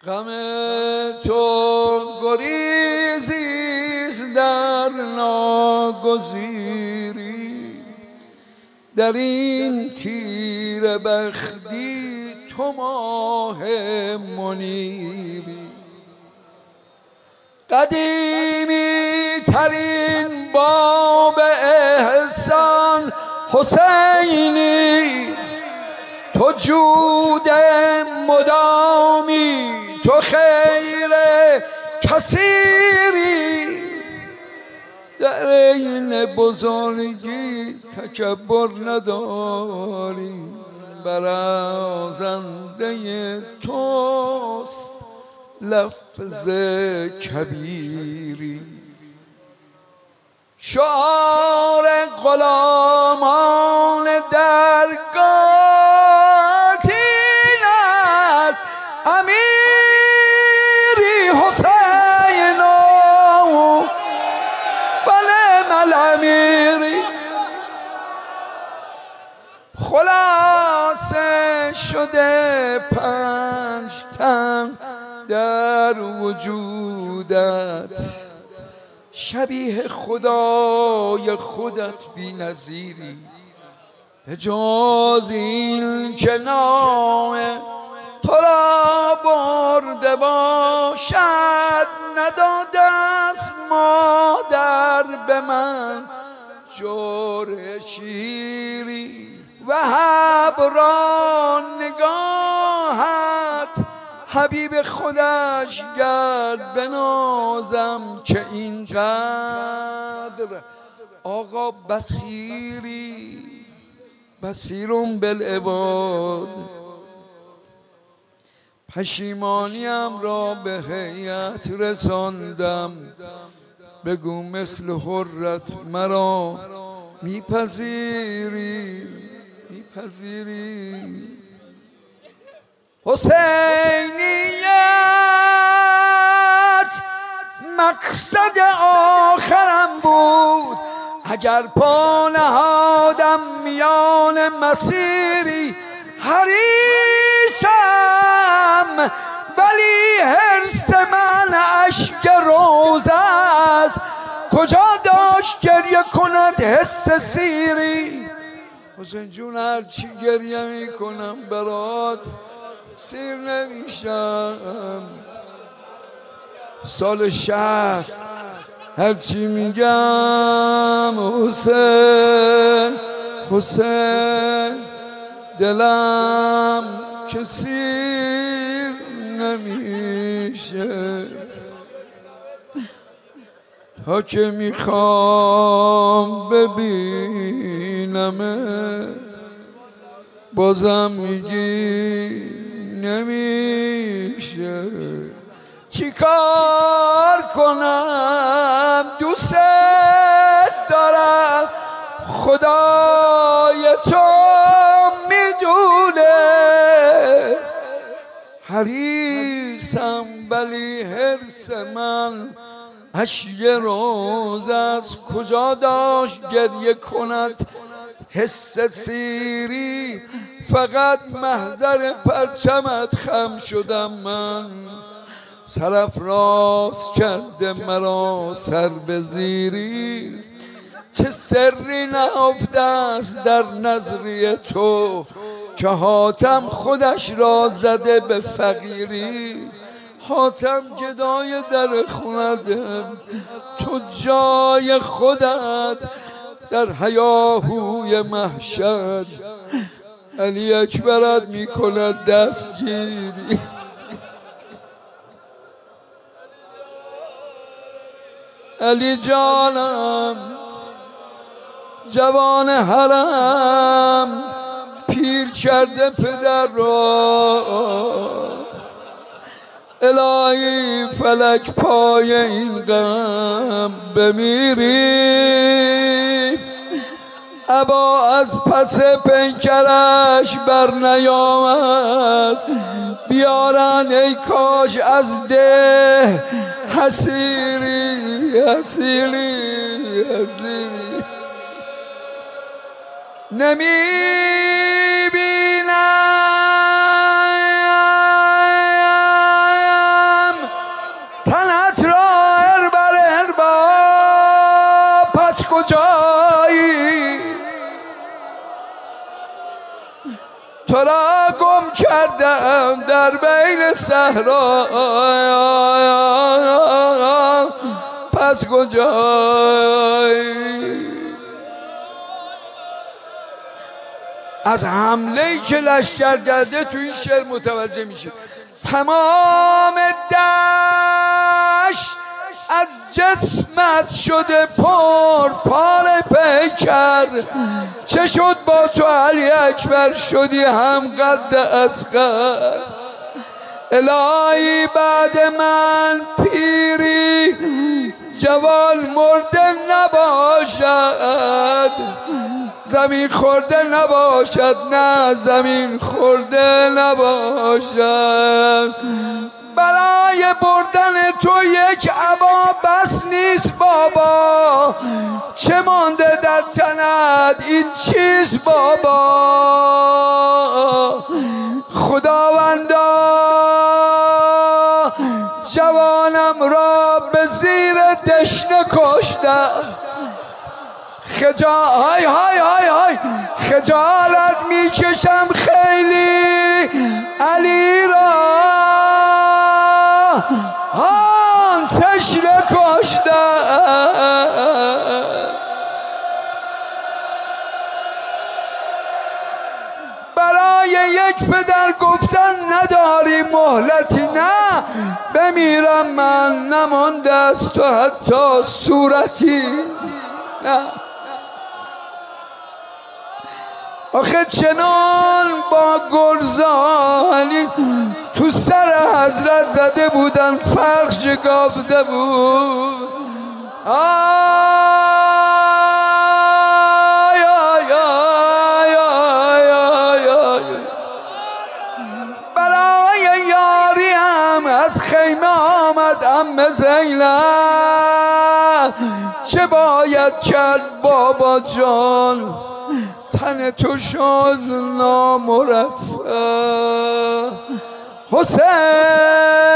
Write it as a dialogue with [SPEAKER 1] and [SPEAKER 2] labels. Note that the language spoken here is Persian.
[SPEAKER 1] غم تو گریزیست در ناگزیری، در این تیره بختی تو ماه منیری. قدیمی ترین باب احسان حسینی، تو جود مدامی، تو خیر کثیری. در این بزرگی تکبر نداری، برازنده توست لفظ کبیری. شعار غلامان درگاه این است، امیری حسین ولم الامیری. خلاصه شده 5 تن در وجودت، شبیه خدای خودت بی نظیری. اجاز این که نام تو را برده باشد، نداده است مادر به من جور شیری. وهب را نگاهت حبیب خودش گرد بنازم، که اینقدر آقا بصیری. بصیرم بالعباد. پشیمانیم را به هیئت رساندم، بگو مثل حرت مرا میپذیری. حسینیت مقصد آخرم بود، اگر پا نهادم میان مسیری. حریصم ولی حرص من اشک روزه است، کجا داشت گریه کند حس سیری. حسین جون هرچی گریه میکنم برات سیر نمیشم. سال 60 هرچی میگم حسین حسین، دلم که سیر نمیشه. تا که میخوام ببینم بازم میگی نمیشه. چی کار کنم دوست دارم، خدای تو میدونه. حریصم ولی حرص من اشک روز است، کجا داشت گریه کند حس سیری. فقط محضر پرچمت خم شدم من، سرافراز کرده مرا سر به زیری. چه سری نهفته است در نظری تو، که حاتم خودش را زده به فقیری. حاتم گدای در خونده، تو جای خودت در هیاهوی محشر. علی اکبرت میکند دستگیری. علی جانم جوان حرم، پیر کرده پدر را. الهی فلک پای این غم بمیری. ابا از پس پیکرش بر نیامد، بیارن ای کاش از ده حسیری. نمیبینم دلم در بین صحرا، پس کجایی؟ از حمله‌ای که لشکر کرده تو این شعر متوجه میشه تمام دشت از جسمت شده پر پار پیکر. چه شد با تو علی اکبر شدی هم قد اصغر؟ الهی بعد من پیری جوان مرده نباشد، زمین خورده نباشد، نه زمین خورده نباشد. برای بردن تو یک عبا بس نیست بابا، چه مانده در تنت این چیز بابا؟ خداوندا جوانم را به زیر دشنه کشتم، های های های های خجالت میکشم خیلی علی را، آن تشنه کشتم. برای یک پدر گفتن نداری مهلتی، نه بمیرم من نمانده از تو حتی صورتی، نه. آخه چنان با گرزانی تو سر حضرت زده بودن فرق شکافته بود. آی آی آی آی آی آی. برای یاری هم از خیمه آمد عمه زینب، چه باید کرد بابا جان تن تو شد نامرفع. حسین